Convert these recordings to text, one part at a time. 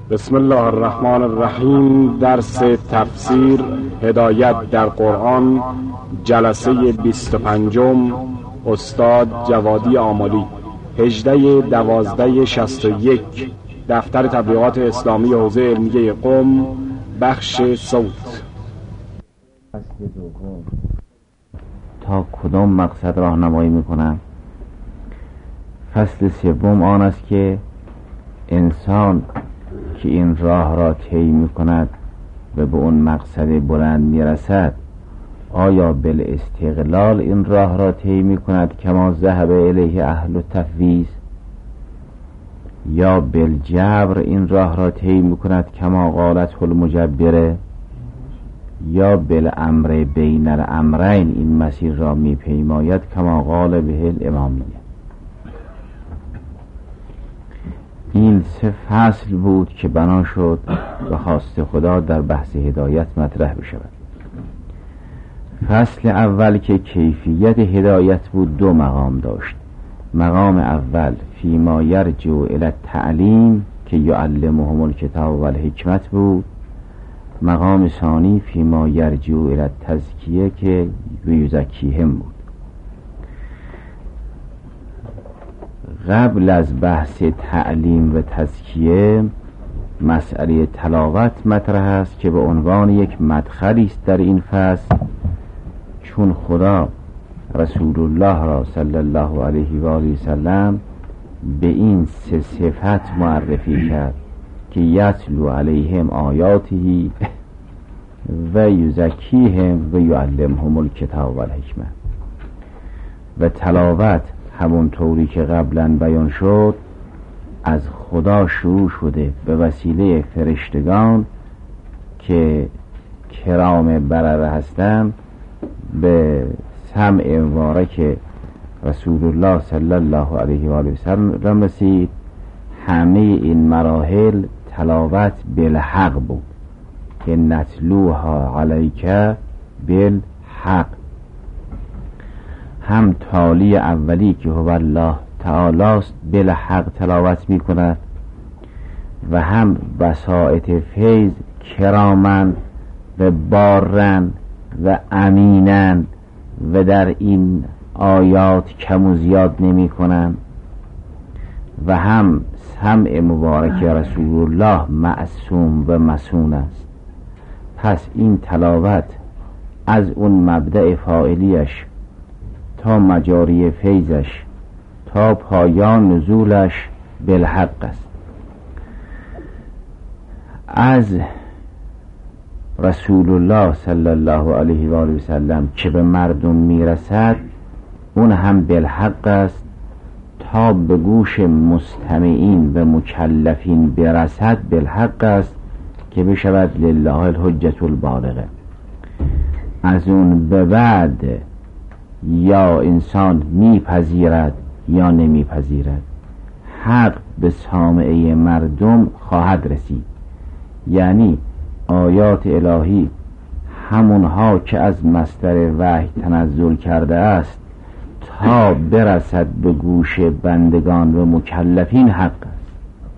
بسم الله الرحمن الرحیم. درس تفسیر هدایت در قرآن، جلسه 25. استاد جوادی آملی، 18/12/61. دفتر تبلیغات اسلامی حوزه علمیه قم، بخش صوت. فصل دوم تا کدام مقصد راهنمایی میکنم؟ فصل سوم آن است که انسان که این راه را طی میکند و به اون مقصد بلند میرسد، آیا بالاستقلال این راه را طی میکند کما ذهب الیه اهل التفویض، یا بالجبر این راه را طی میکند کما قالت المجبره، یا بالامر بین الامرین این مسیر را میپیماید کما قال به الامامیه. این 3 فصل بود که بنا شد و خواست خدا در بحث هدایت مطرح بشود. فصل اول که کیفیت هدایت بود 2 مقام داشت. مقام اول فیما یرجع الی التعلیم که یعلمهم الکتاب و الحکمت بود. مقام ثانی فیما یرجع الی التزکیه که یزکیهم بود. قبل از بحث تعلیم و تزکیه مسئله تلاوت مطرح است که به عنوان یک مدخلی است در این فصل، چون خدا رسول الله را صلی الله علیه و آله و سلم به این 3 صفت معرفی کرد که یتلو علیهم آیاته و یزکیهم و یعلمهم الکتاب و الحکمه. و تلاوت همون طوری که قبلا بیان شد از خدا شروع شده به وسیله فرشتگان که کرام برره هستند به سمع مبارک رسول الله صلی الله علیه و آله و سلم رسید. همه این مراحل تلاوت بالحق بود که نتلوها علیک بالحق. هم تالی اولی که هو الله تعالی است بالحق تلاوت می کند و هم بساط فیض کرامن و بارن و امینن و در این آیات کم و زیاد نمی کنند، و هم سمع مبارک رسول الله معصوم و مسون است. پس این تلاوت از اون مبدأ فاعلیش تا مجاری فیضش تا پایان نزولش بالحق است. از رسول الله صلی الله علیه و آله و سلم که به مردم میرسد اون هم بالحق است تا به گوش مستمعین و مکلفین برسد بالحق است که بشود لله الحجة البالغه. از اون به بعد یا انسان میپذیرد یا نمیپذیرد، حق به سامعه مردم خواهد رسید. یعنی آیات الهی همونها که از مصدر وحی تنزل کرده است تا برسد به گوش بندگان و مکلفین حق است.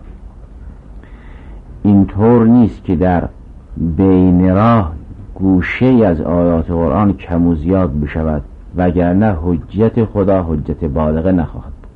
اینطور نیست که در بین راه گوشه از آیات قرآن کم و زیاد بشود، وگرنه حجت خدا حجت بالغه نخواهد بود.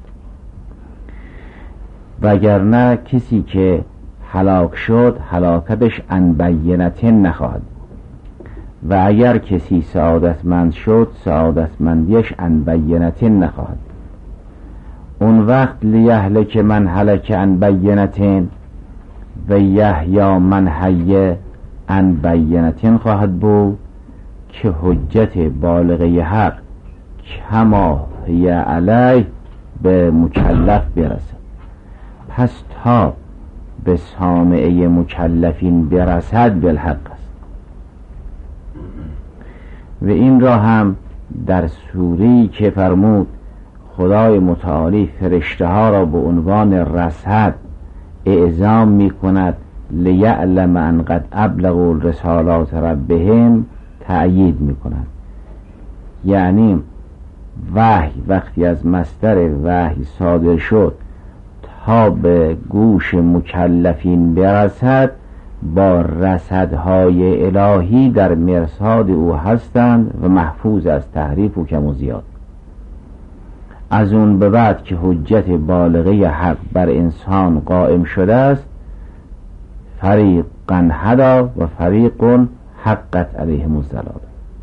وگرنه کسی که هلاک شد هلاکتش عن بینة نخواهد بود، و اگر کسی سعادتمند شد سعادتمندیش عن بینة نخواهد بود. اون وقت لیهلک من هلک عن بینة و یحیی من حی عن بینة خواهد بود که حجت بالغه حق کما هی علیه به مکلف برسد. پس تا به سامعه مکلفین برسد بالحق است. و این را هم در سوری که فرمود خدای متعالی فرشته ها را به عنوان رصد اعزام می کند لیعلم ان قد ابلغوا رسالات ربهم تأیید می کند. یعنی وحی وقتی از مصدر وحی صادر شد تا به گوش مکلفین برسد با رصدهای الهی در مرصاد او هستند و محفوظ از تحریف و کم و زیاد. از اون به بعد که حجت بالغه حق بر انسان قائم شده است، فریقا هدا و فریق حقت علیهم الضلاله.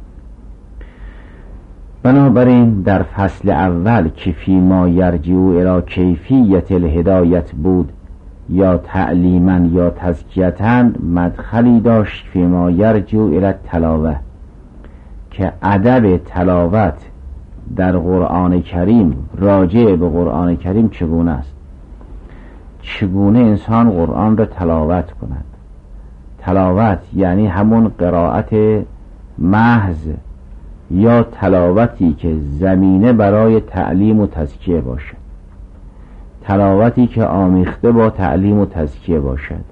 بنابراین در فصل اول که فیما یرجع الی کیفیت الهدایت بود، یا تعلیما یا تزکیةً، مدخلی داشت فیما یرجع الی تلاوه، که ادب تلاوت در قرآن کریم راجع به قرآن کریم چگونه است، چگونه انسان قرآن را تلاوت کند. تلاوت یعنی همون قرائت محض یا تلاوتی که زمینه برای تعلیم و تزکیه باشد، تلاوتی که آمیخته با تعلیم و تزکیه باشد،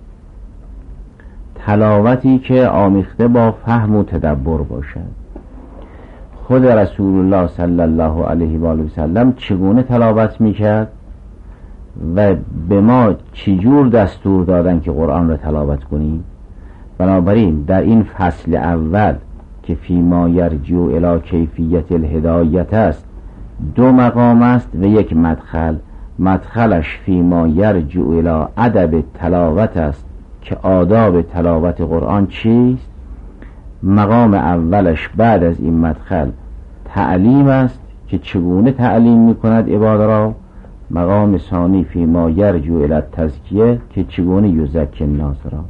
تلاوتی که آمیخته با فهم و تدبر باشد. خود رسول الله صلی الله علیه و آله و سلم چگونه تلاوت میکرد و به ما چجور دستور دادن که قرآن را تلاوت کنیم؟ بنابراین در این فصل اول که فیما یرجع الی کیفیت الهدایت است، دو مقام است و یک مدخل. مدخلش فیما یرجع الی ادب تلاوت است که آداب تلاوت قرآن چیست. مقام اولش بعد از این مدخل تعلیم است که چگونه تعلیم میکند عباد را. مقام ثانی فیما یرجع الی تزکیه که چگونه یزکی الناس را.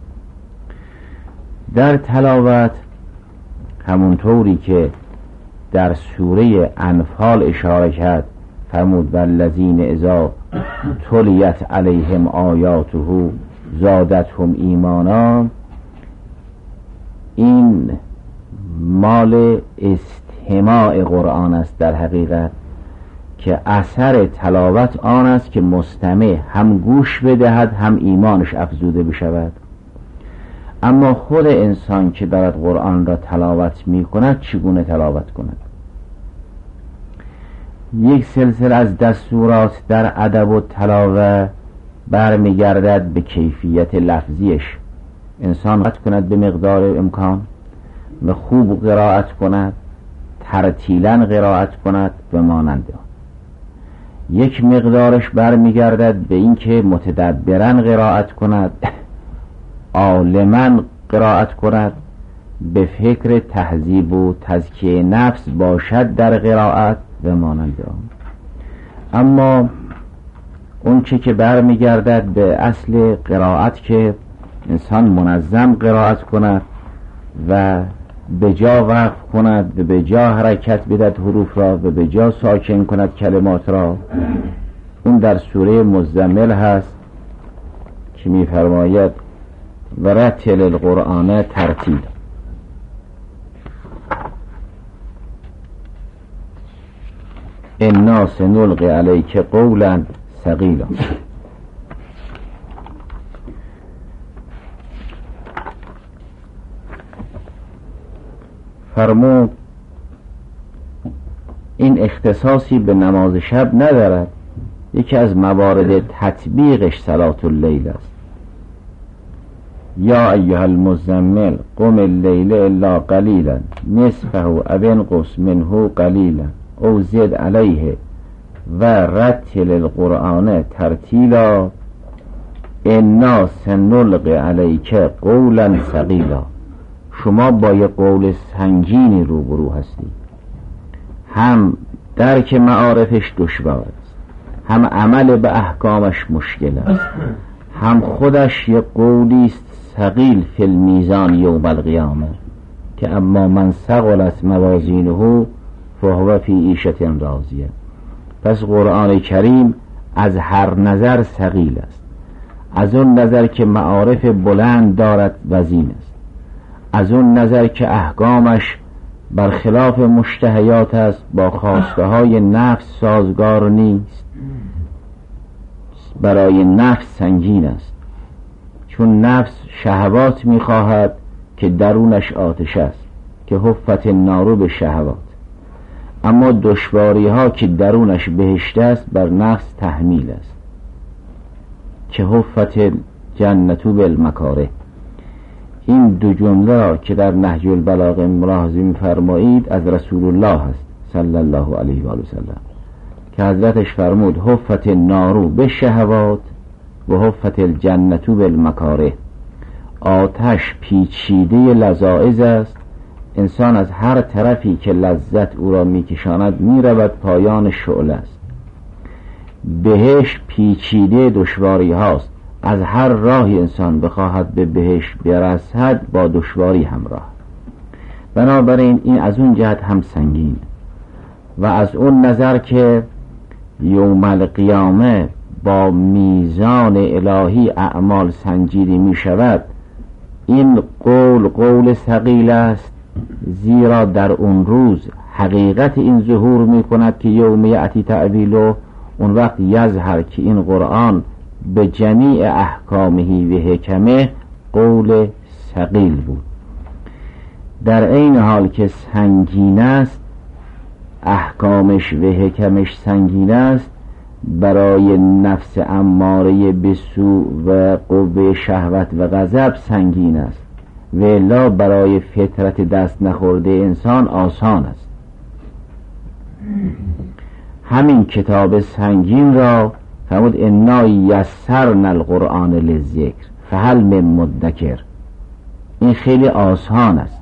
در تلاوت همونطوری که در سوره انفال اشاره کرد، فرمود والذین اذا تلیت علیهم آیاته زادتهم ایمانا، این مال استماع قرآن است در حقیقت، که اثر تلاوت آن است که مستمع هم گوش بدهد هم ایمانش افزوده بشود. اما خود انسان که دارد قرآن را تلاوت می کند چگونه تلاوت کند؟ یک سلسله از دستورات در ادب و تلاوت برمیگردد به کیفیت لفظیش. انسان قرائت کند به مقدار امکان و خوب قرائت کند، ترتیلا قرائت کند و مانند آن. یک مقدارش برمیگردد به اینکه متدبرا قرائت کند، عالما قرائت کند، به فکر تهذیب و تزکیه نفس باشد در قرائت و مانند آن. اما اون چه که برمیگردد به اصل قرائت که انسان منظم قرائت کند و به جا وقف کند و به جا حرکت بدهد حروف را و به جا ساکن کند کلمات را، اون در سوره مزمل هست که می فرماید و رتل القرآن ترتیل. انا سنلقی علیک قولا ثقیلا. فرمود این اختصاصی به نماز شب ندارد، یکی از موارد تطبیقش صلاة اللیل است. یا ایها المزمل قم اللیل الا قلیلا نصفه او انقص منه قلیلا او زد علیه و رتل القرآن ترتیلا انا سنلقی علیک قولا ثقیلا. شما با یک قول سنگینی روبرو هستی، هم درک معارفش دشوار است، هم عمل به احکامش مشکل است، هم خودش یک قولی است ثقیل فی المیزان یوم القیامه که اما من ثقلت موازینه فهو فی عیشة راضیه. پس قرآن کریم از هر نظر ثقیل است، از اون نظر که معارف بلند دارد وزین است، از اون نظر که احکامش برخلاف مشتهیات است، با خواسته های نفس سازگار نیست، برای نفس سنگین است، چون نفس شهوات میخواهد که درونش آتش است که حفت النار به شهوات، اما دشواری ها که درونش بهشت است بر نفس تحمیل است. که حفت الجنة بالمکاره. این دو جمله را که در نهج البلاغه ملاحظه می‌فرمایید از رسول الله هست صلی الله علیه و آله وسلم که حضرتش فرمود حفت النار بالشهوات و حفت الجنة بالمکاره. آتش پیچیده لذائذ است، انسان از هر طرفی که لذت او را میکشاند میرود پایان شعله است. بهشت پیچیده دشواری هاست، از هر راهی انسان بخواهد به بهشت برسد با دشواری همراه. بنابراین این از اون جهت هم سنگین و از اون نظر که یوم القیامه با میزان الهی اعمال سنجیده می شود، این قول ثقیل است، زیرا در اون روز حقیقت این ظهور می کند که یوم یأتی تأویله، اون وقت یظهر که این قرآن به جمیع احکامه و حکمه قول ثقیل بود. در این حال که سنگین است، احکامش و حکمش سنگین است، برای نفس اماره به سوء و قوه شهوت و غضب سنگین است، و الا برای فطرت دست نخورده انسان آسان است. همین کتاب سنگین را فرمود انا یسرنا القرآن للذکر فهل من مدکر. این خیلی آسان است،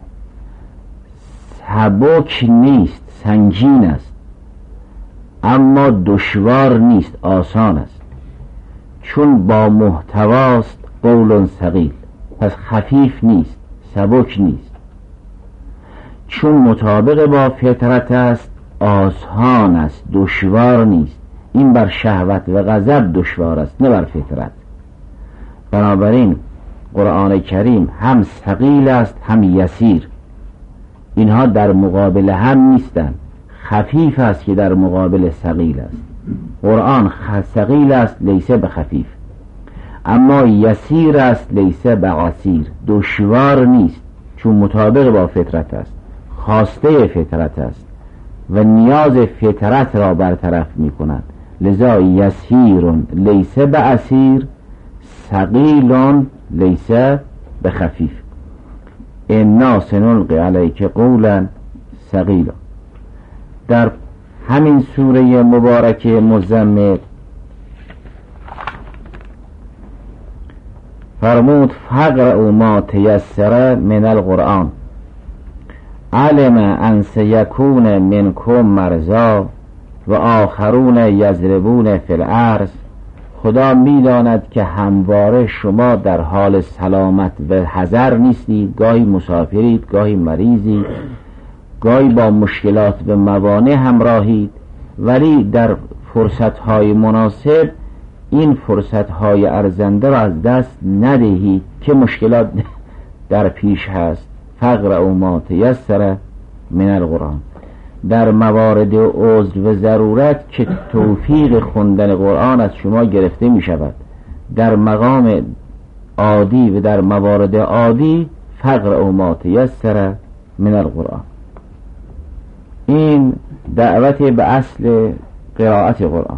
سبک نیست، سنگین است، اما دشوار نیست، آسان است، چون با محتواست قول ثقیل، پس خفیف نیست، سبک نیست. چون مطابق با فطرت است، آسان است، دشوار نیست. این بر شهوت و غضب دشوار است، نه بر فطرت. بنابراین قرآن کریم هم ثقیل است هم یسیر، اینها در مقابل هم نیستند. خفیف است که در مقابل ثقیل است. قرآن ثقیل است لیس بخفیف، اما یسیر است لیس بقصیر، دشوار نیست، چون مطابق با فطرت است، خواسته فطرت است و نیاز فطرت را برطرف می کند. لذا یسیر لیس بعسیر، ثقیل لیس بخفیف. انا سنلقی علیک قولا ثقیلا. در همین سوره مبارکه مزمل فرمود فقرأوا ما تیسر من القرآن علم ان سیکون منکم مرضی و آخرون یضربون فی الارض. خدا میداند که همواره شما در حال سلامت و حذر نیستید، گاهی مسافرید، گاهی مریضید، گاهی با مشکلات و موانع همراهید، ولی در فرصتهای مناسب این فرصتهای ارزنده را از دست ندهید که مشکلات در پیش هست. فقرأوا ما تیسر من القرآن. در موارد عذر و ضرورت که توفیق خوندن قرآن از شما گرفته می شود، در مقام عادی و در موارد عادی فقرأوا ما تیسر من القرآن. این دعوت به اصل قرائت قرآن.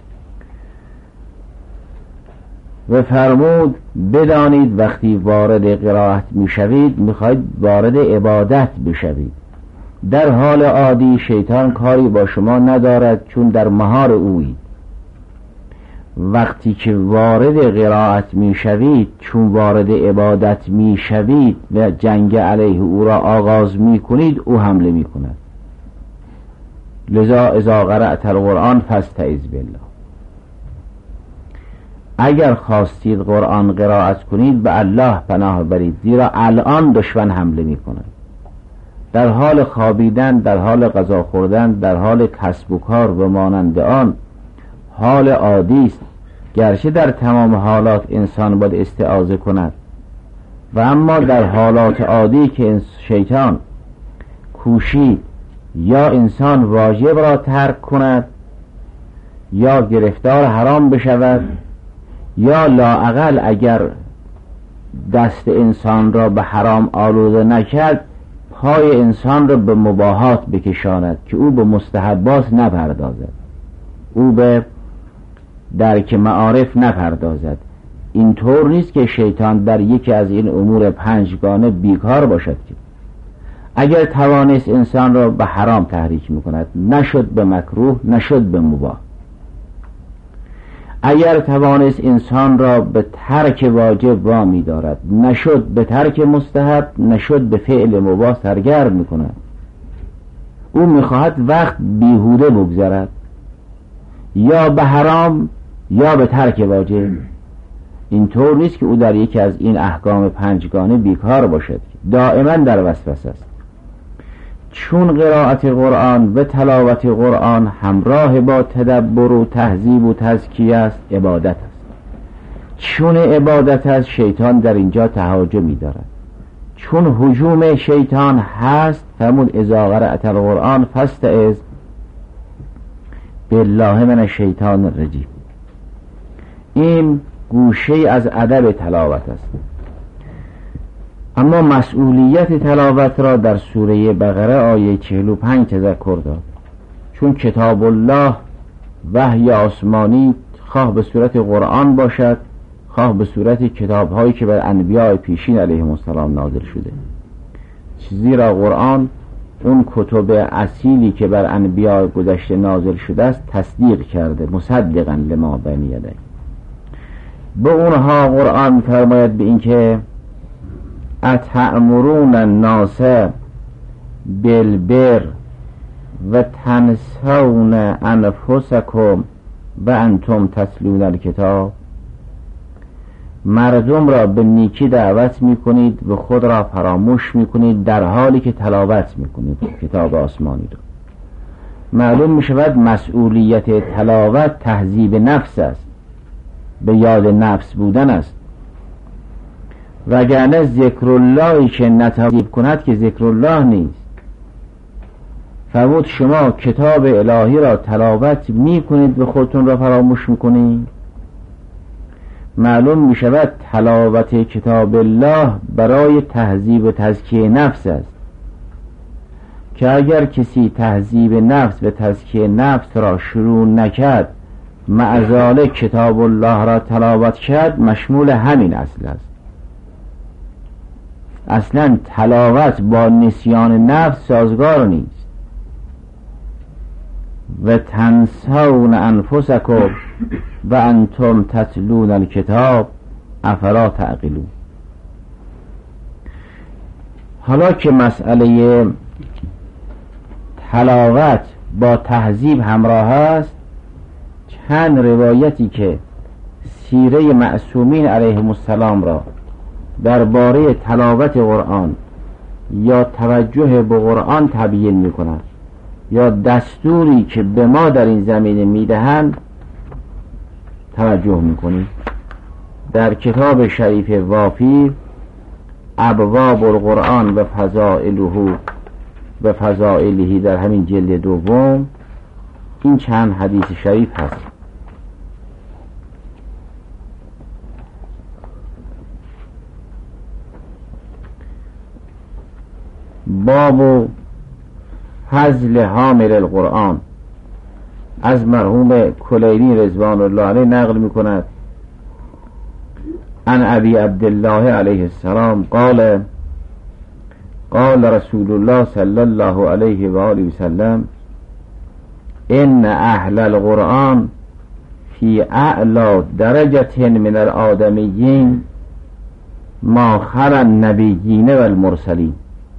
و فرمود بدانید وقتی وارد قرائت می شوید میخواید وارد عبادت بشوید. در حال عادی شیطان کاری با شما ندارد، چون در مهار اویید. وقتی که وارد قرائت می شوید، چون وارد عبادت می شوید و جنگ علیه او را آغاز می کنید، او حمله می کند. لذا اذا قرأت القرآن فاستعذ بالله. اگر خواستید قرآن قرائت کنید به الله پناه برید، زیرا الان دشمن حمله می کند. در حال خوابیدن، در حال غذا خوردن، در حال کسب و کار و مانند آن حال عادی است، گرچه در تمام حالات انسان باید استعاذه کند، و اما در حالات عادی که شیطان کوشید یا انسان واجب را ترک کند یا گرفتار حرام بشود، یا لااقل اگر دست انسان را به حرام آلوده نکرد پای انسان را به مباحات بکشاند که او به مستحبات نپردازد، او به درک معارف نپردازد، اینطور نیست که شیطان در یکی از این امور پنجگانه بیکار باشد که اگر توانست انسان را به حرام تحریک میکند نشد به مکروه، نشد به مباح. اگر توانست انسان را به ترک واجب وامی دارد نشد به ترک مستحب، نشد به فعل مباح سرگرم میکند. او میخواهد وقت بیهوده بگذرد، یا به حرام یا به ترک واجب. اینطور نیست که او در یکی از این احکام پنجگانه بیکار باشد، دائما در وسوسه است. چون قرائت قرآن و تلاوت قرآن همراه با تدبر و تهذیب و تزکیه است، عبادت است. چون عبادت است، شیطان در اینجا تهاجمی دارد. چون هجوم شیطان هست، فرمود اذا قرأت القرآن فاستعذ بالله من الشیطان الرجیم. این گوشه از ادب تلاوت است. اما مسئولیت تلاوت را در سوره بقره آیه 45 تذکر داد. چون کتاب الله وحی آسمانی خواه به صورت قرآن باشد خواه به صورت کتاب هایی که بر انبیاء پیشین علیهم السلام نازل شده، زیرا قرآن اون کتب اصیلی که بر انبیاء گذشته نازل شده است تصدیق کرده، مصدقا لما بین یدیه. به اونها قرآن فرماید به این که اتأمرون الناس بالبر و تنسون انفسکم و انتم تتلون الکتاب. مردم را به نیکی دعوت میکنید و خود را فراموش میکنید در حالی که تلاوت میکنید کتاب آسمانی را. معلوم میشود مسئولیت تلاوت تهذیب نفس است، به یاد نفس بودن است. وگرنه ذکر اللهی که نتهذیب کند که ذکر الله نیست. فرمود شما کتاب الهی را تلاوت میکنید و خودتون را فراموش میکنید. معلوم میشود تلاوت کتاب الله برای تهذیب و تزکیه نفس است، که اگر کسی تهذیب نفس و تزکیه نفس را شروع نکرد معزاله کتاب الله را تلاوت کرد، مشمول همین اصل است. اصلا تلاوت با نسیان نفس سازگار نیست. و تنسون انفسکم و انتم تتلون الکتاب افلا تعقلون. حالا که مسئله تلاوت با تهذیب همراه است، چند روایتی که سیره معصومین علیهم السلام را درباره تلاوت قرآن یا توجه به قرآن تبیین می‌کند یا دستوری که به ما در این زمینه میدهند توجه میکنیم. در کتاب شریف وافی ابواب القرآن و فضائله و فضائله در همین جلد دوم این چند حدیث شریف هست. باب فضل حامل القرآن از مرحوم کلیلی رضوان الله علیه نقل میکند عن ابی عبدالله علیه السلام قال قال رسول الله صلی الله علیه و آله و سلم ان اهل القرآن فی اعلی درجة من الآدمیین ما خلا النبیین و المرسلین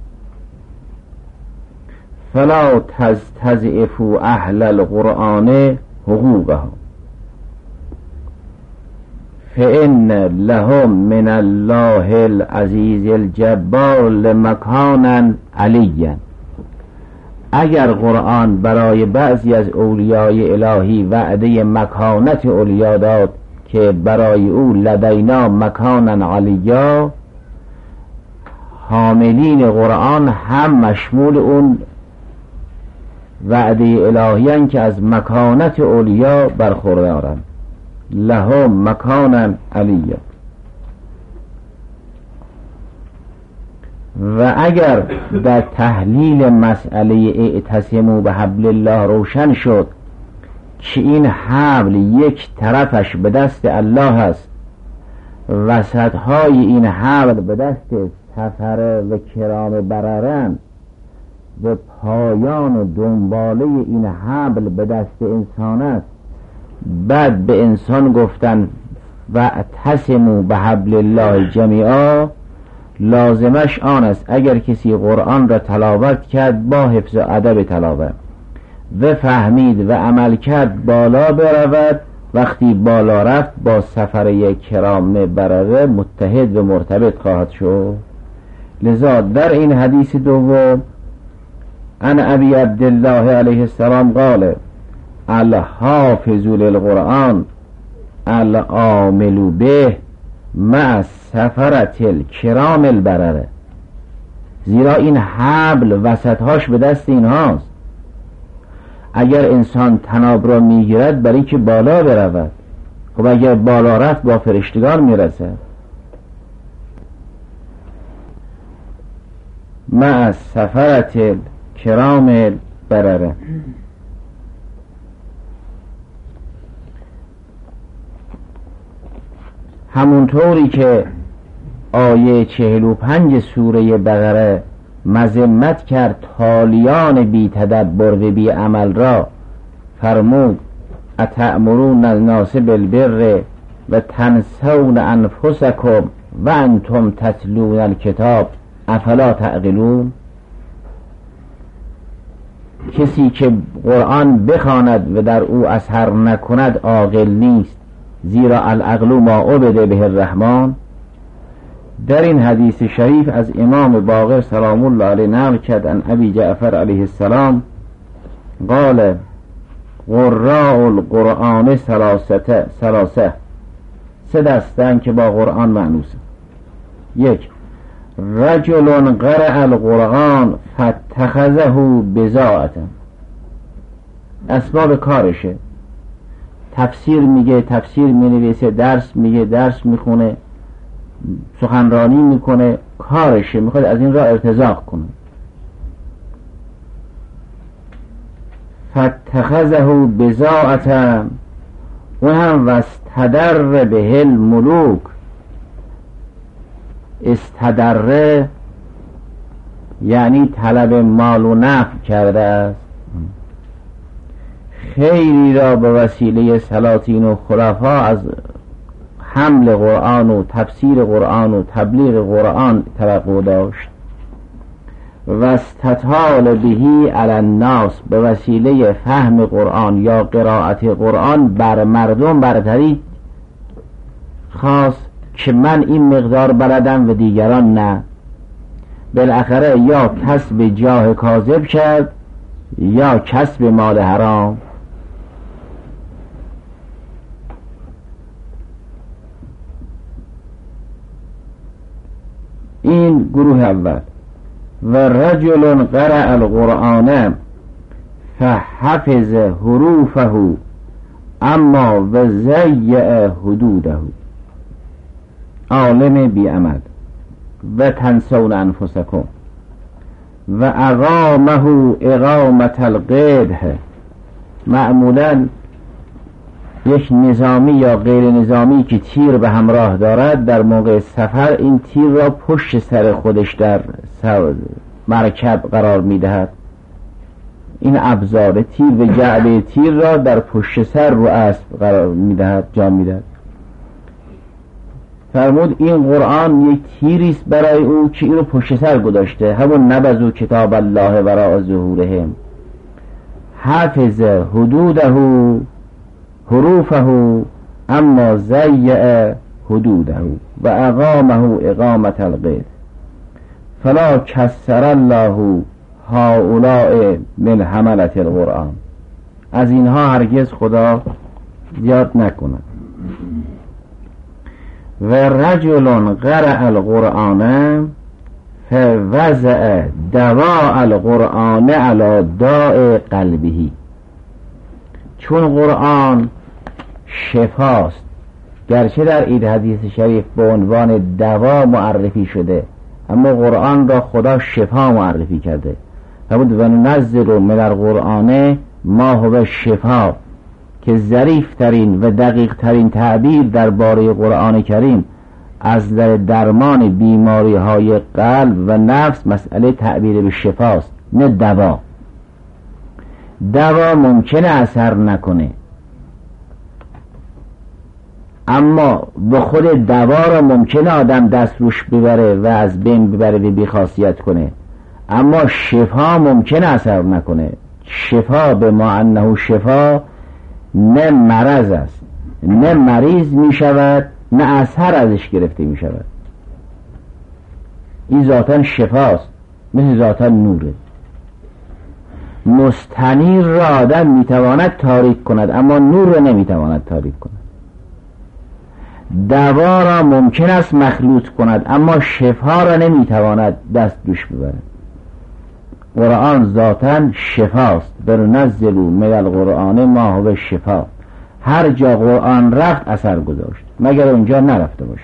فلا تستضعفوا اهل القرآن حقوقهم فإن لهم من الله العزیز الجبار مکانا علیا. اگر قرآن برای بعضی از اولیای الهی وعده مکانت اولیا داد که برای او لدینا مکانا علیا، حاملین قرآن هم مشمول اون وعده الهیان که از مکانت اولیا برخوردارند. لهم مکانا علیا. و اگر در تحلیل مسئله اعتصموا بحبل الله روشن شد که این حبل یک طرفش به دست الله است وسطهای این حبل به دست سفره و کرام بررن و پایان و دنباله این حبل به دست انسان است، بعد به انسان گفتن واعتصموا بحبل الله جمیعا، لازمش آن است اگر کسی قرآن را تلاوت کرد با حفظ و ادب تلاوت و فهمید و عمل کرد بالا برود، وقتی بالا رفت با سفره کرام برره متحد و مرتبط خواهد شد. لذا در این حدیث دوم عن ابی عبدالله علیه السلام قال الحافظ للقرآن العامل به مع سفرة الکرام البرره، زیرا این حبل وسطهاش به دست اینهاست. اگر انسان طناب را میگیرد برای که بالا برود، خب اگر بالا رفت با فرشتگان میرسد. مع سفرة الکرام البرره. همونطوری که آیه 45 سوره بقره مذمت کرد تالیان بی تدبر و بی عمل را، فرمود اتأمرون الناس بالبر و تنسون انفسکم و انتم تتلون الکتاب افلا تعقلون. کسی که قرآن بخواند و در او اثر نکند عاقل نیست، زیرا العقل ما عبد به الرحمن. در این حدیث شریف از امام باقر سلام الله علیه نقل کرد عن ابی جعفر علیه السلام قال قراء القرآن ثلاثه، سه دستن که با قرآن معنوسه. یک، رجل قرأ القرآن فاتخذه بضاعة، اسباب کارشه، تفسیر میگه تفسیر مینویسه، درس میگه درس میخونه، سخنرانی میکنه، کارشه، میخواد از این را ارتزاق کنه. فاتخذه بضاعة و هم واستدر به الملوک. استدره یعنی طلب مال و نفع کرده است. خیلی را به وسیله سلاطین و خلفا از حمل قرآن و تفسیر قرآن و تبلیغ قرآن توقع داشت. و استطال بهی علی الناس، به وسیله فهم قرآن یا قرائت قرآن بر مردم برتری خواست که من این مقدار بلدم و دیگران نه. بالاخره یا کسب جاه کاذب کرد یا کسب مال حرام. این گروه اول. و رجل قرأ القرآن فحفظ حروفه اما و ضیع حدوده، عالم بی عمل. و تنسون انفسکم و اقامه اقامت القدح، معمولا یک نظامی یا غیر نظامی که تیر به همراه دارد در موقع سفر این تیر را پشت سر خودش در مرکب قرار میدهد. این ابزار تیر و جعبه تیر را در پشت سر رو اسب قرار میدهد، جا میدهد. فرمود این قرآن یک تیریست برای او که این رو پشت سر گذاشته، همون نبذوا کتاب الله وراء ظهورهم. حافظ حدوده حروفه اما ضیع حدوده و اقامه اقامت القید فلا کسر الله هؤلاء من حملة القرآن. از اینها هرگز خدا زیاد نکند. و رجل قرأ القرآن فوضع دواء القرآن على داء قلبه، چون قرآن شفاست، گرچه در این حدیث شریف به عنوان دوا معرفی شده اما قرآن را خدا شفا معرفی کرده. فرمود و ننزل من القرآن ما هو شفا، که ظریف ترین و دقیق ترین تعبیر درباره قرآن کریم از درمان بیماری های قلب و نفس مسئله تعبیر به شفاست، نه دوا. دوا ممکنه اثر نکنه، اما به خود دوا را ممکنه آدم دست روش ببره و از بین ببره و بیخاصیت کنه، اما شفا ممکنه اثر نکنه. شفا به ما انه شفا نه مرض است، نه مریض می شود، نه اثر ازش گرفته می شود. این ذاتاً شفاست، مثل ذاتاً نوره. مستنیر را آدم می تواند تاریک کند، اما نور را نمی تواند تاریک کند. دوا را ممکن است مخلوط کند، اما شفا را نمی تواند دست دوش ببرد. قرآن ذاتاً شفاست. بننزل من القرآن ما هو شفا. هر جا قرآن رفت اثر گذاشت، مگر اونجا نرفته باشه.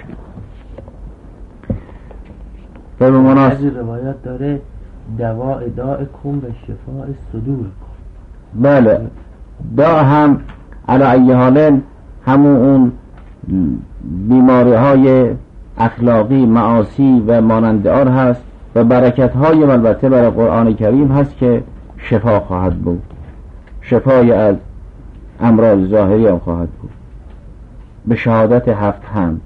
به بعضی روایات داره دواء داءکم به شفاء صدور. بله، دا هم علی ای حال همون اون بیماری های اخلاقی، معاصی و مانند آن هست و برکت های البته برای قرآن کریم هست که شفا خواهد بود. شفای از امراض ظاهری هم خواهد بود به شهادت 7 حمد.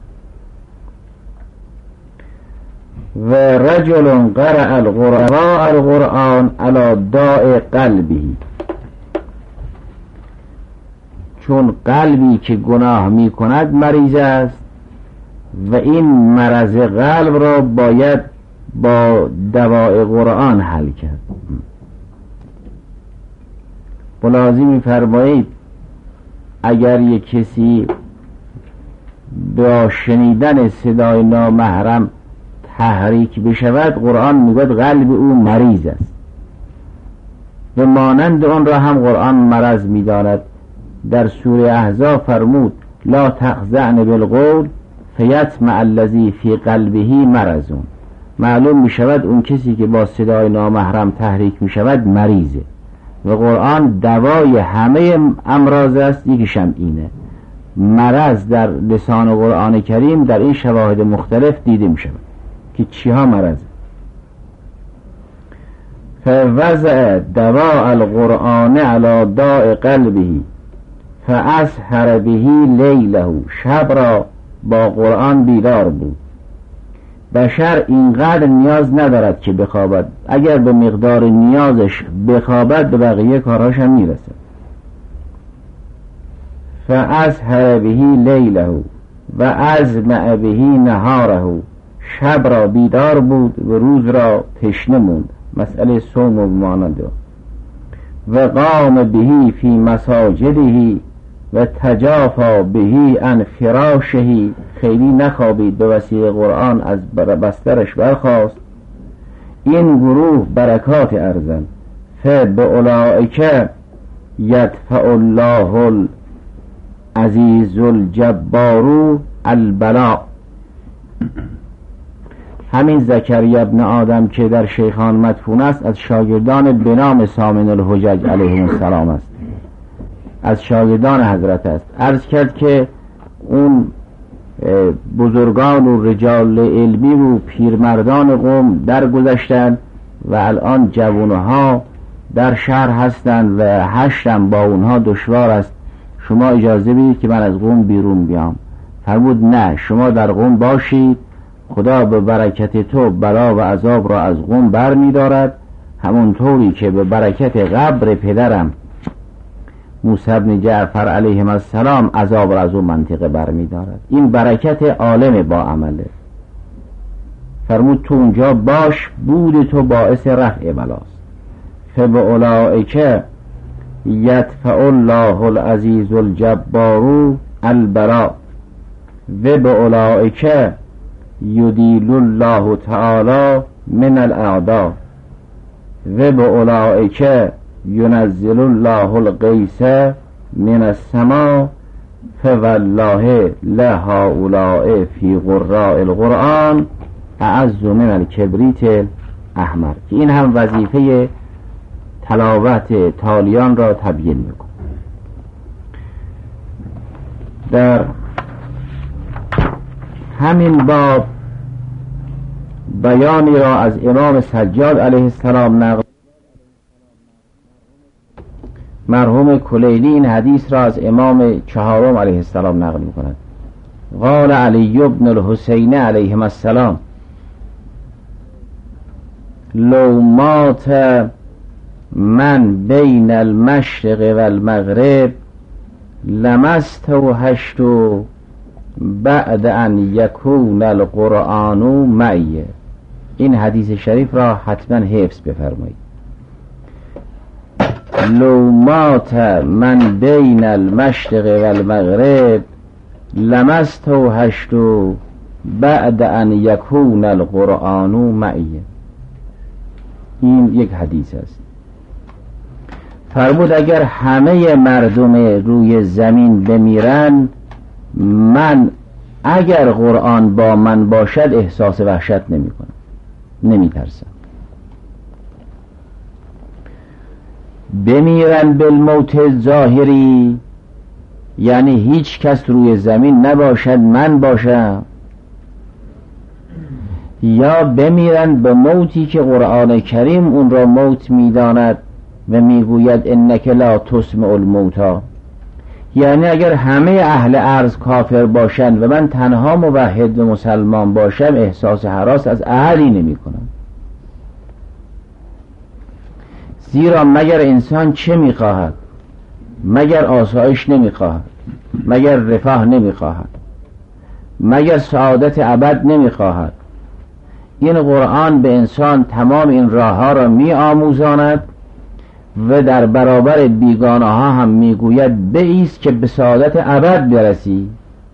و رجل قرأ القرآن علی داء قلبه. چون قلبی که گناه می کند مریض است و این مرض قلب را باید با دواء قرآن حل کرد. بلازی می فرمایید اگر یک کسی با شنیدن صدای نامحرم تحریک بشود، قرآن میگوید قلب او مریض است. و مانند آن را هم قرآن مرض میداند. در سوره احزاب فرمود لا تخضعن بالقول فیطمع الذی فی قلبه مرض. معلوم میشود اون کسی که با صدای نامحرم تحریک میشود مریضه و قرآن دوای همه امراض است. یکیشم اینه. مرض در لسان قرآن کریم در این شواهد مختلف دیده میشود که چیها مرض. فوضع دواء القرآن علی داء قلبه فاسحر به لیله. شب را با قرآن بیدار بود. بشر اینقدر نیاز ندارد که بخوابد، اگر به مقدار نیازش بخوابد به بقیه کارهاش هم میرسد. فاسحر به لیله و ازمع به نهاره. شب را بیدار بود و روز را تشنه موند. مسئله صوم و مانند. و قام به فی مساجده و تجافا به عن فراشه. خیلی نخوابید، به وسیله قرآن از بسترش برخاست. این گروه برکات ارزن. فباولئک یدفع الله العزیز الجبار البلاء. همین زکریا ابن آدم که در شیخان مدفون است از شاگردان به نام سامن الحجج علیهم السلام است، از شاگردان حضرت است. عرض کرد که اون بزرگان و رجال علمی و پیرمردان قوم درگذشتند و الان جوانها در شهر هستند و حشرم با اونها دشوار است. شما اجازه بدید که من از قوم بیرون بیام. فرمود نه، شما در قوم باشید، خدا به برکت تو بلا و عذاب را از قوم بر می دارد، همونطوری که به برکت قبر پدرم موسی بن جعفر علیه السلام عذاب را از اون منطقه بر می دارد. این برکت عالم با عمله. فرمود تو اونجا باش، بود تو باعث رفع بلاست. فباولئک یدفع الله العزیز الجبار البلاء و باولئک یدیل الله تعالی من الاعداء و باولئک ینزل الله الغیث من السماء فوالله لهؤلاء فی قراء القرآن اعز من الکبریت احمر. که این هم وظیفه تلاوت تالیان را تبیین میکن. در همین باب بیانی را از امام سجاد علیه السلام نقل. مرحوم کلیلی این حدیث را از امام چهارم علیه السلام نقل می‌کند. قال علی بن الحسین علیهما السلام لو مات من بین المشرق و المغرب لما استوحشت بعد ان یکون القرآن معی. این حدیث شریف را حتما حفظ بفرمایید. لو مات من بین المشرق و المغرب لما استوحشت بعد ان یکون القرآن معی. این یک حدیث است. فرمود اگر همه مردم روی زمین بمیرن، من اگر قرآن با من باشد احساس وحشت نمی کنم، نمی ترسم. بمیرن بالموت ظاهری یعنی هیچ کس روی زمین نباشد، من باشم، یا بمیرن به موتی که قرآن کریم اون را موت میداند و میگوید انک لا تسمع الموتی. یعنی اگر همه اهل ارض کافر باشند و من تنها موحد و مسلمان باشم احساس هراس از احدی نمی کنم. زیرا مگر انسان چه میخواهد؟ مگر آسایش نمیخواهد؟ مگر رفاه نمیخواهد؟ مگر سعادت ابد نمیخواهد؟ این قرآن به انسان تمام این راه ها را می آموزاند و در برابر بیگانه ها هم می گوید بایست که به سعادت ابد برسی.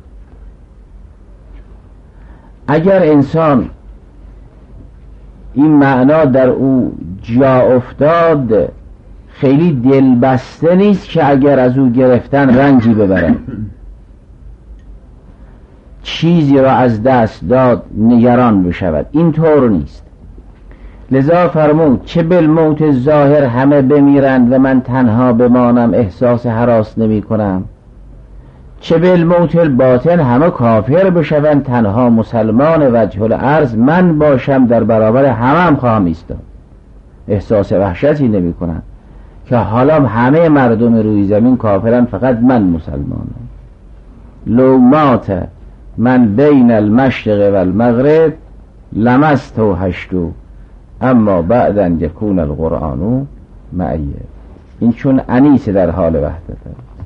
اگر انسان این معنا در او جا افتاد خیلی دلبسته نیست که اگر از او گرفتن رنجی ببرد، چیزی را از دست داد نگران بشود. این طور نیست. لذا فرمود چه بالموت ظاهر همه بمیرند و من تنها بمانم احساس هراس نمی کنم، چه بالموت الباطن همه کافر بشوند تنها مسلمان وجه الارض من باشم در برابر همه خواهم ایستاد، احساس وحشتی نمی کنم که حالا همه مردم روی زمین کافرن فقط من مسلمانم. لو مات من بین المشرق و المغرب لما استوحشت اما بعد ان یکون القرآن معی. این چون انیس در حال وحدت است.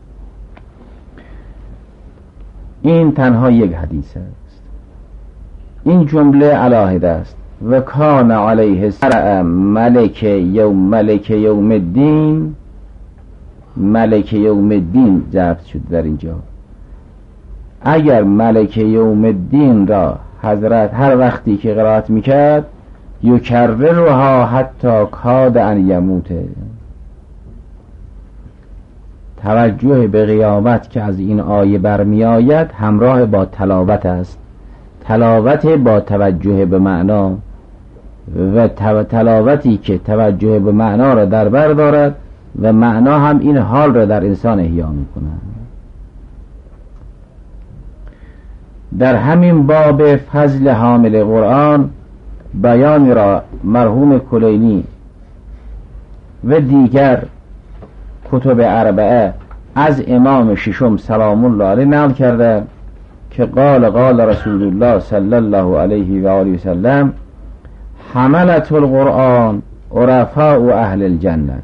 این تنها یک حدیث است. این جمله علاهده است. و کان علیه السلام ملک یوم الدین. ملک یوم الدین ضبط شد در اینجا. اگر ملک یوم الدین را حضرت هر وقتی که قرائت میکرد یکررها حتی کاد ان یموته، توجه به قیامت که از این آیه برمی آید همراه با تلاوت است. تلاوت با توجه به معنا و تلاوتی که توجه به معنا را در بر دارد و معنا هم این حال را در انسان احیا می کند. در همین باب فضل حامل قرآن بیان را مرحوم کلینی و دیگر کتب اربعه از امام ششم سلام الله علیه نقل کرده که قال رسول الله صلی الله علیه و آله و سلم حملت القرآن عرفاء اهل الجنه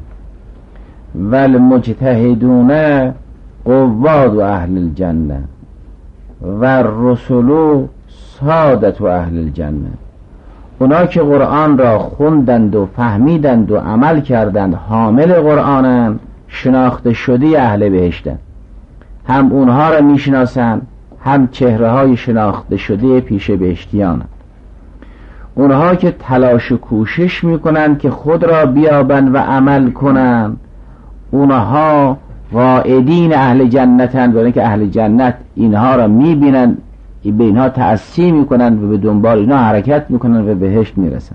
والمجتهدون قواد اهل الجنه و الرسول سادت اهل الجنه. اونا که قرآن را خوندند و فهمیدند و عمل کردند حامل قرآنند، شناخته شده اهل بهشتند. هم اونها را میشناسند هم چهره های شناخته شده پیش بهشتیانند. اونها که تلاش و کوشش میکنند که خود را بیابند و عمل کنند اونها قائدین اهل جنتند، برای که اهل جنت اینها را میبینند، به اینها تأسی میکنند و به دنبال اینها حرکت میکنند و بهشت میرسند.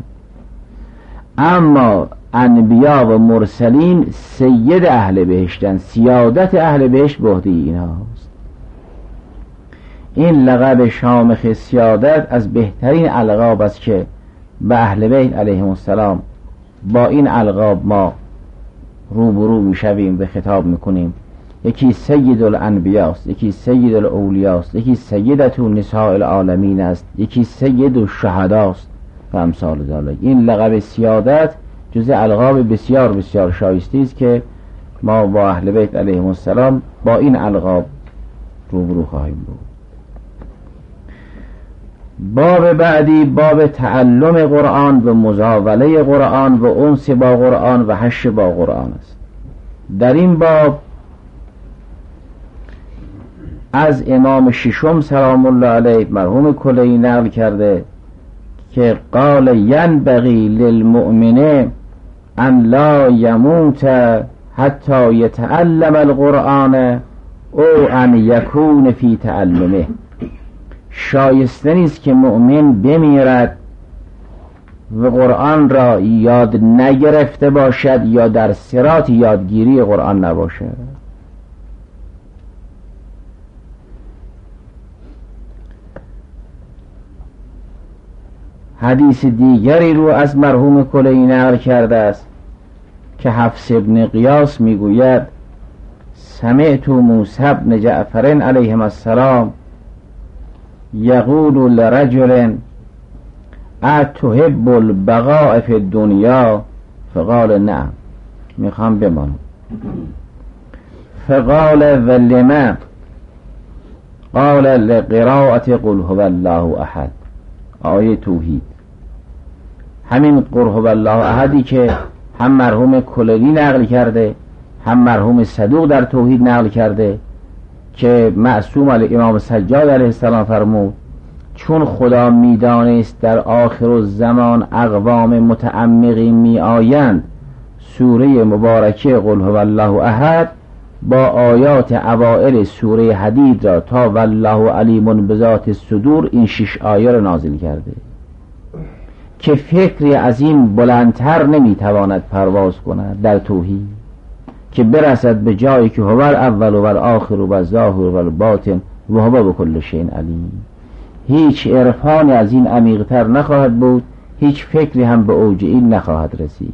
اما انبیا و مرسلین سید اهل بهشتند، سیادت اهل بهشت به عهده اینهاست. این لقب شامخ سیادت از بهترین القاب است که به اهل بیت علیهم السلام با این القاب ما روبرو میشویم، به خطاب میکنیم. یکی سید الانبیاء است، یکی سید الاولیاء است، یکی سیدت نساء العالمین است، یکی سید الشهدا است و امثال ذلک. این لقب سیادت جز القاب بسیار بسیار شایسته است که ما با اهل بیت علیهم السلام با این القاب روبرو خواهیم بود. باب بعدی باب تعلم قرآن و مزاوله قرآن و انس با قرآن و حش با قرآن است. در این باب از امام ششم سلام الله علیه مرحوم کلینی نقل کرده که قال ینبغی للمؤمن ان لا یموت حتی یتعلم القرآن او ان یکون فی تعلمه. شایسته نیست که مؤمن بمیرد و قرآن را یاد نگرفته باشد یا در صراط یادگیری قرآن نباشد. حدیث دیگری رو از مرحوم کلینی نقل کرده است که حفص ابن قیاس میگوید سمعت موسی بن جعفر علیهم السلام یقول لرجل اتحب البقاء فی الدنیا فقال نعم، میخوام بمانم. فقال ولما؟ قال لقراءة قل هو الله احد، آیه توحید. همین قل هو الله احدی که هم مرحوم کلینی نقل کرده هم مرحوم صدوق در توحید نقل کرده که معصوم امام سجاد علیه السلام فرمود چون خدا میدانست در آخر الزمان اقوام متعمقی می آیند، سوره مبارکه قل هو الله احد با آیات اوائل سوره حدید را تا والله علیم بذات الصدور این 6 آیه را نازل کرده که فکری از این بلندتر نمیتواند پرواز کند در توحید که برسد به جایی که هو الاول و الاخر و الظاهر و الباطن و هو بكل شیء علیم. هیچ عرفانی از این عمیق‌تر نخواهد بود، هیچ فکری هم به اوج این نخواهد رسید.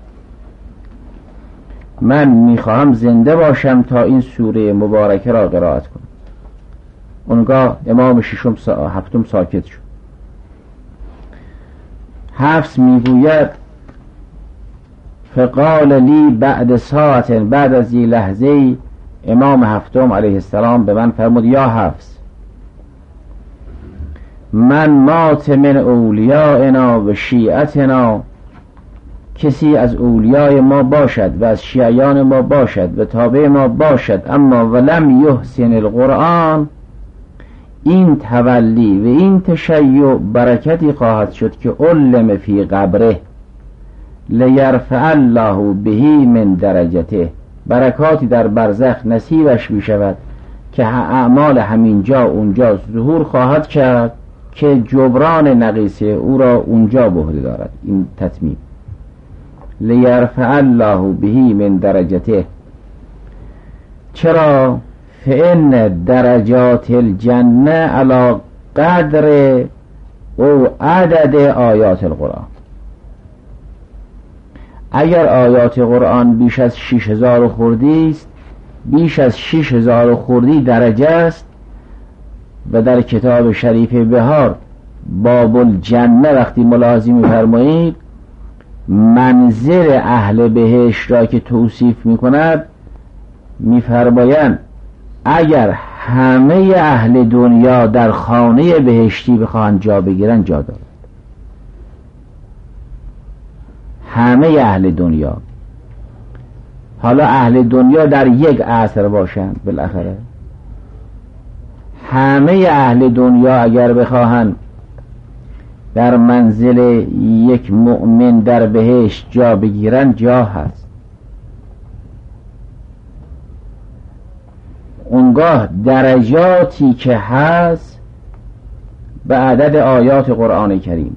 من میخواهم زنده باشم تا این سوره مبارکه را قرائت کنم. اونگاه امام هفتم ساکت شد. حفص میگوید فقال لی بعد ساعت، بعد از این لحظه امام هفتم علیه السلام به من فرمود یا حفص من مات من اولیائنا و شیعتنا، کسی از اولیای ما باشد و از شیعیان ما باشد و تابع ما باشد اما ولم یحسن القرآن، این تولی و این تشیع برکتی خواهد شد که علم فی قبره لیرفع الله بهی من درجته، برکاتی در برزخ نصیبش می شود که اعمال همینجا اونجا ظهور خواهد کرد که جبران نقیصه او را اونجا به عهده دارد. این تتمیم لیرفع الله بهی من درجته. چرا؟ فإن درجات الجنه علی قدر او عدد آیات القرآن. اگر آیات قرآن بیش از 6000 خوردی است، بیش از 6000 خوردی درجه است و در کتاب شریف بهار باب الجنه وقتی ملاحظه می‌فرمایید منزل اهل بهشت را که توصیف می‌کند می‌فرمایند اگر همه اهل دنیا در خانه بهشتی بخواهند جا بگیرند جا دارد. همه اهل دنیا، حالا اهل دنیا در یک عصر باشند بالاخره، همه اهل دنیا اگر بخواهند در منزل یک مؤمن در بهشت جا بگیرند جا هست. اونگاه درجاتی که هست به عدد آیات قرآن کریم.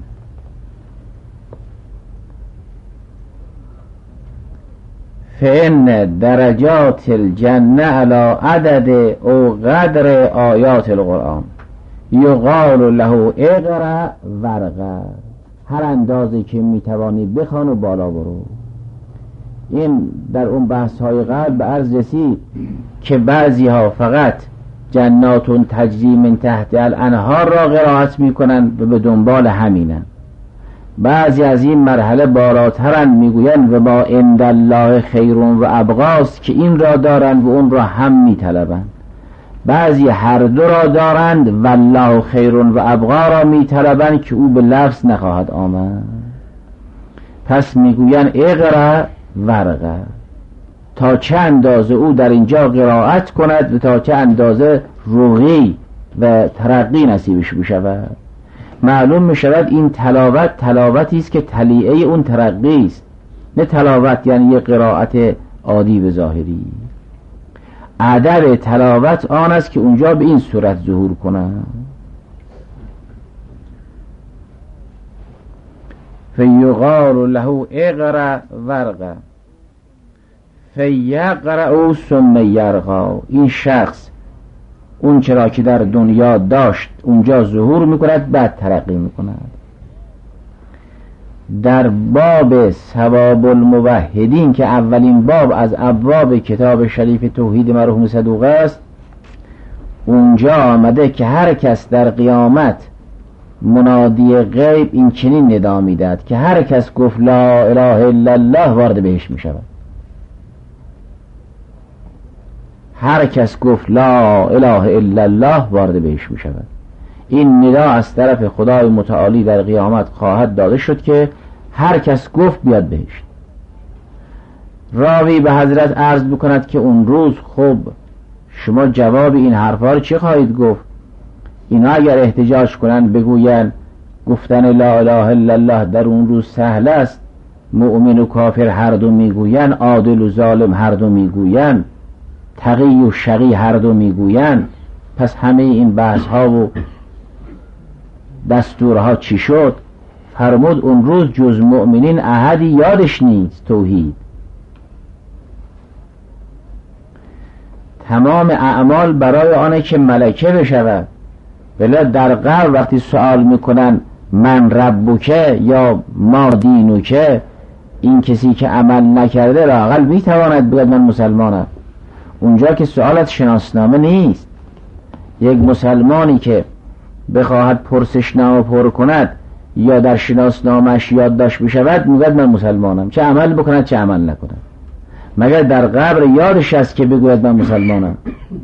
فإن درجات الجنه علی عدد او قدر آیات القرآن. یقال له اقرأ ورقه، هر اندازه که میتوانی بخوان و بالا برو. این در اون بحث های قبل به عرض رسید که بعضی ها فقط جناتون تجری من تحت الانهار را قرائت میکنن و به دنبال همینن. بعضی از این مرحله بالاترن، میگوین و با عند الله خیر و ابقاست که این را دارند و اون را هم میطلبند. بعضی هر دو را دارند والله خیر و ابقا را میطلبند که او به لفظ نخواهد آمد. پس میگوین اقرأ ورقه، تا چه اندازه او در اینجا قرائت کند و تا چه اندازه رقی و ترقی نصیبش بشود. معلوم می شود این تلاوتی است که تلیعه اون ترقی است، نه تلاوت یعنی یه قرائت عادی به ظاهری. ادب تلاوت آن است که اونجا به این صورت ظهور کند. فیقال له اقرأ ورقه فیقرأ ثم یرقی. این شخص اون چرا که در دنیا داشت اونجا ظهور میکند، بعد ترقی میکند. در باب ثواب الموحدین که اولین باب از ابواب کتاب شریف توحید مرحوم صدوق است، اونجا آمده که هر کس در قیامت منادی غیب این چنین ندا میدهد که هر کس گفت لا اله الا الله وارد بهشت میشود. هر کس گفت لا اله الا الله وارد بهشت میشود. این ندا از طرف خدای متعالی در قیامت خواهد داده شد که هر کس گفت بیاد بهشت. راوی به حضرت عرض بکند که اون روز خب شما جواب این حرفا رو چه خواهید گفت؟ اینا اگر احتجاج کنند بگوین گفتن لا اله الا الله در اون روز سهل است، مؤمن و کافر هر دو میگوین، عادل و ظالم هر دو میگوین، تقی و شقی هر دو میگوین، پس همه این بحث ها و دستورها چی شد؟ فرمود اون روز جز مؤمنین احدی یادش نیست توحید. تمام اعمال برای آنه که ملکه بشود. ولی در قبر وقتی سوال میکنن من ربکه یا ما دینوکه، این کسی که عمل نکرده لااقل میتواند بگوید من مسلمانم. اونجا که سوالت شناسنامه نیست. یک مسلمانی که بخواهد پرسشنامه پر کند یا در شناسنامه‌اش یادداشت بشود میگوید من مسلمانم، چه عمل بکند چه عمل نکند. مگر در قبر یادش است که بگوید من مسلمانم؟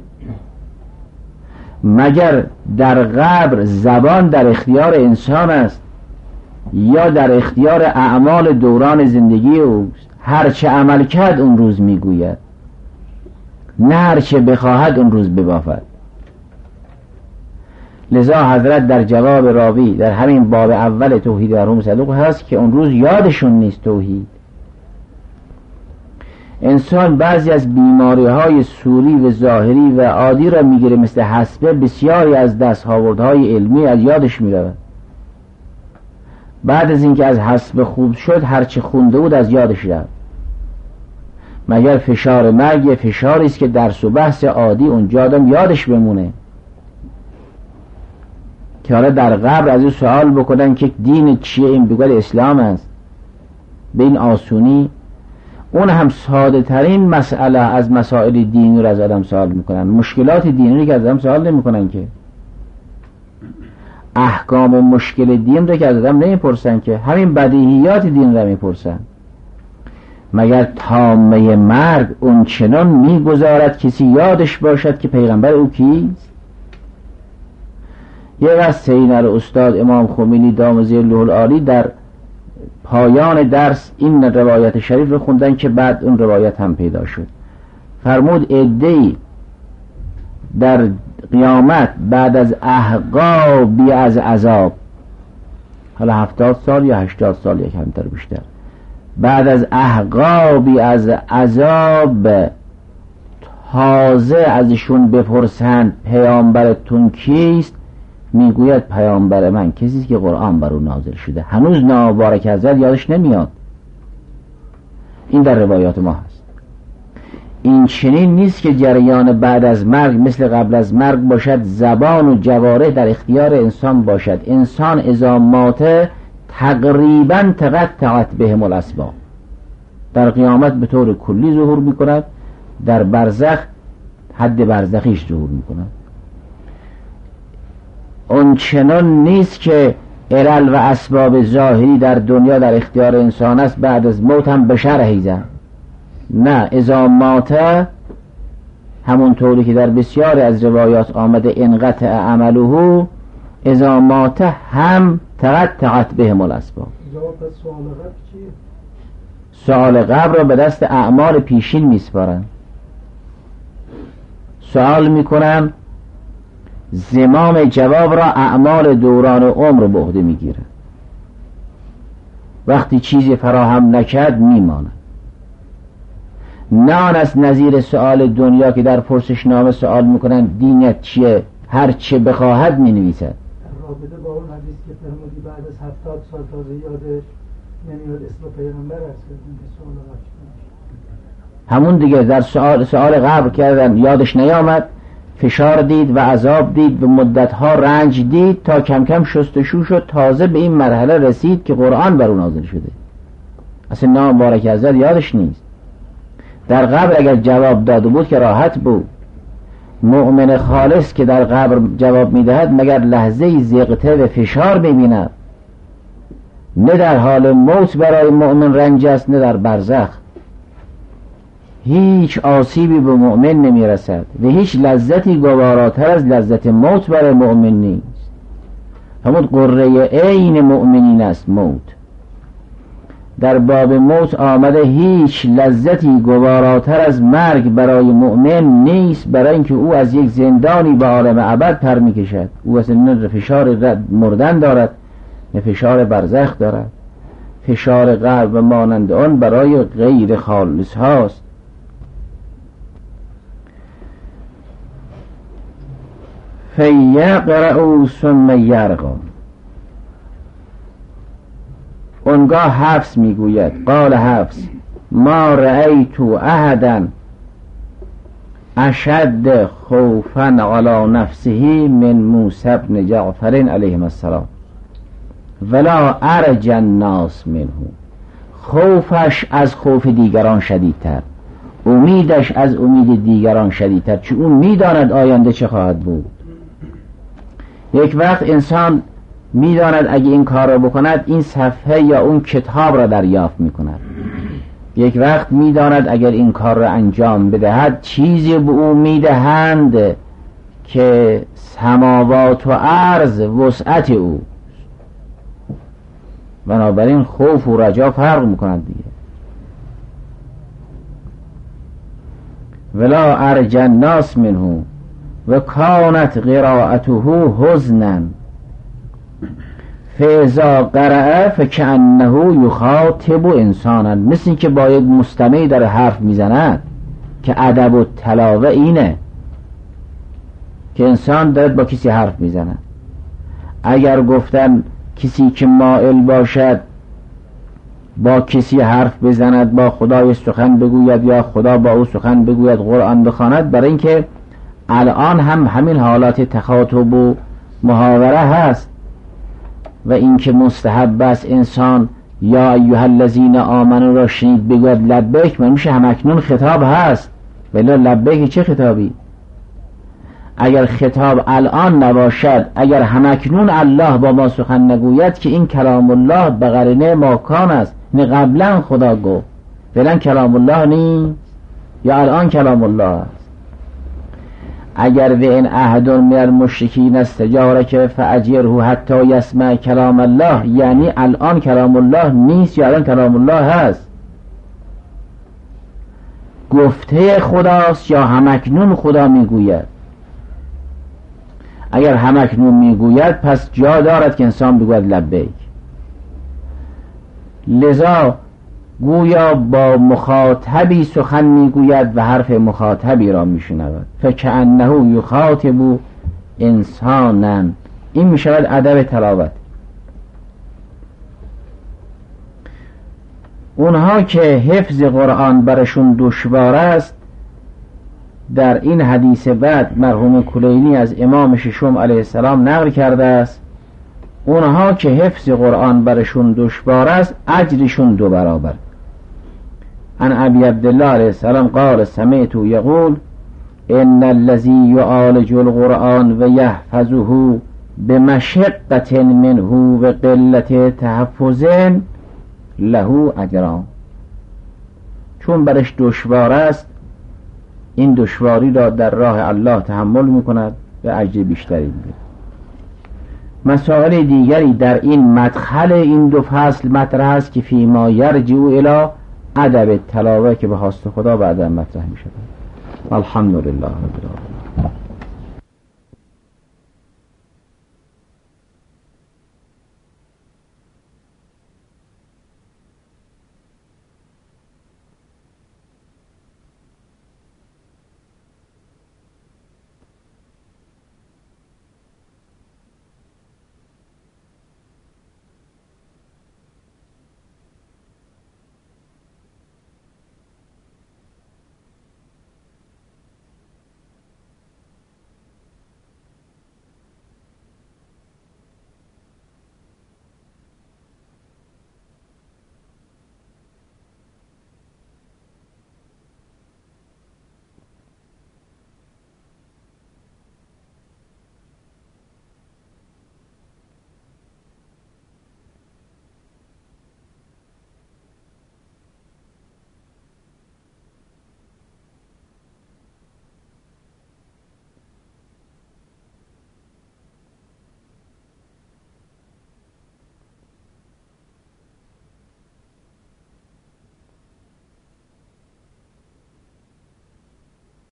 مگر در قبر زبان در اختیار انسان است یا در اختیار اعمال دوران زندگی اوست؟ هر چه عمل کرد اون روز میگوید، نه هر چه بخواهد اون روز ببافد. لذا حضرت در جواب راوی در همین باب اول توحید مرحوم صدوق هست که اون روز یادشون نیست توحید. انسان بعضی از بیماری های صوری و ظاهری و عادی را میگیره، مثل حسبه بسیاری از دستاوردهای علمی از یادش میرود. بعد از اینکه از حسبه خوب شد هرچه خونده بود از یادش رفت. مگر فشار مرگ فشاری است که درس و بحث عادی اونجا آدم یادش بمونه؟ که حالا در قبر از این سوال بکنن که دین چیه، این بگوید اسلام است، به این آسونی. اون هم ساده ترین مسئله از مسائل دینی رو از آدم سوال میکنن، مشکلات دینی رو که از آدم سوال نمیکنن، که احکام و مشکل دین رو که از آدم نمیپرسن، که همین بدیهیات دین رو میپرسن. مگر تامه مرگ اون چنان میگذارد کسی یادش باشد که پیغمبر او کیست؟ یک از سینر استاد امام خمینی دام ظله العالی در پایان درس این روایت شریف رو خوندن که بعد اون روایت هم پیدا شد. فرمود عده‌ای در قیامت بعد از احقابی از عذاب، حالا 70 سال یا 80 سال یا کمتر بیشتر، بعد از احقابی از عذاب تازه ازشون بپرسند پیامبرتون کیست؟ میگوید پیامبر من کسی که قرآن بر او نازل شده. هنوز نامبارک حضرت یادش نمیاد. این در روایات ما هست. این چنین نیست که جریان بعد از مرگ مثل قبل از مرگ باشد، زبان و جوارح در اختیار انسان باشد. انسان اذا مات تقریبا تقطعت بهم الاسباب، در قیامت به طور کلی ظهور میکند، در برزخ حد برزخیش ظهور میکند. اون چنان نیست که علل و اسباب ظاهری در دنیا در اختیار انسان است، بعد از موت هم بشر هیزن. نه، اذا مات همون طوری که در بسیاری از روایات آمده انقطع عمله، اذا مات هم تقطعت بهم الاسباب. سؤال قبر را به دست اعمال پیشین میسپارن، سوال میکنن، زمام جواب را اعمال دوران عمر به عهده میگیره. وقتی چیزی فراهم نکرد میماند. نه آن از نظیر سؤال دنیا که در پرسشنامه سؤال میکنن دینت چیه، هر چه بخواهد مینویسد. رابطه با اون حدیث که فرمودی بعد از 70 سال تازه یادش نمیاد اسم پیغمبر است که سوال قبر، همون دیگه در سؤال قبر کردن یادش نیامد، فشار دید و عذاب دید و مدتها رنج دید تا کم کم شستشو شد، تازه به این مرحله رسید که قرآن بر اون نازل شده. اصلا نام بارک ازد یادش نیست. در قبر اگر جواب داده بود که راحت بود. مؤمن خالص که در قبر جواب میدهد مگر لحظه زغطه و فشار ببیند؟ نه در حال موت برای مؤمن رنج است، نه در برزخ. هیچ آسیبی به مؤمن نمیرسد و هیچ لذتی گواراتر از لذت موت برای مؤمن نیست. همون قره عین مؤمنین است موت. در باب موت آمده هیچ لذتی گواراتر از مرگ برای مؤمن نیست، برای اینکه او از یک زندانی به عالم ابد پر میکشد. او اصلا نه فشار مردن دارد نه فشار برزخ دارد. فشار قلب و مانند آن برای غیر خالص هاست. فیقرأوا ثم یرقوا. اونگاه حفص میگوید، قال حفص ما رأیت احدا اشد خوفا علی نفسه من موسی بن جعفر علیه السلام ولا ارجى الناس منه. خوفش از خوف دیگران شدیدتر، امیدش از امید دیگران شدیدتر، چون اون میداند آینده چه خواهد بود. یک وقت انسان میداند اگه این کار را بکند این صفحه یا اون کتاب را دریافت میکند. یک وقت میداند اگر این کار را انجام بدهد چیزی به او میدهند که سماوات و ارض وسعت او. بنابراین خوف و رجا فرق میکند دیگه. ولا ارجى الناس منه و کانت قراءته حزنا فاذا قرأ فكأنه یخاطب انسانا. مثل که با یک مستمعی در حرف میزند که ادب و تلاوه اینه که انسان دارد با کسی حرف میزند. اگر گفتن کسی که مائل باشد با کسی حرف بزند، با خدای سخن بگوید یا خدا با او سخن بگوید، قرآن بخواند، برای اینکه الان هم همین حالات تخاطب و محاوره هست. و اینکه مستحب است انسان یا ایها الذین آمنوا را شنید بگوید لبیک، من میشه همکنون خطاب هست، ولی لبیک چه خطابی؟ اگر خطاب الان نباشد، اگر همکنون الله با ما سخن نگوید که این کلام الله به قرینه ماکان است، نه قبلا خدا گفت، فعلا کلام الله نیست یا الان کلام الله است. اگر و این احد من المشرکین استجارک فاجره حتی یسمع کلام الله، یعنی الان کلام الله نیست یا الان کلام الله هست، گفته خداست یا همکنون خدا میگوید. اگر همکنون میگوید پس جا دارد که انسان بگوید لبیک. لذا گویا با مخاطبی سخن میگوید و حرف مخاطبی را میشنود. فکأنه یخاطب انسانا. این میشود ادب تلاوت. اونها که حفظ قرآن برشون دشوار است در این حدیث بعد مرحوم کلینی از امام ششم علیه السلام نقل کرده است اونها که حفظ قرآن برشون دشوار است اجرشون 2 برابر. عن ابی عبدالله علیه السلام قال سمعت یقول ان الذی یعالج القرآن و یحفظه بمشقة منه و قلت تحفظ له اجران. چون برش دشوار است این دشواری را در راه الله تحمل میکند و اجر بیشتری میگیرد. مسائل دیگری در این مدخل این 2 فصل مطرح است که فیما یرجع الی ادب تلاوه که به خواست خدا بعدا مطرح میشود. الحمدلله رب العالمین.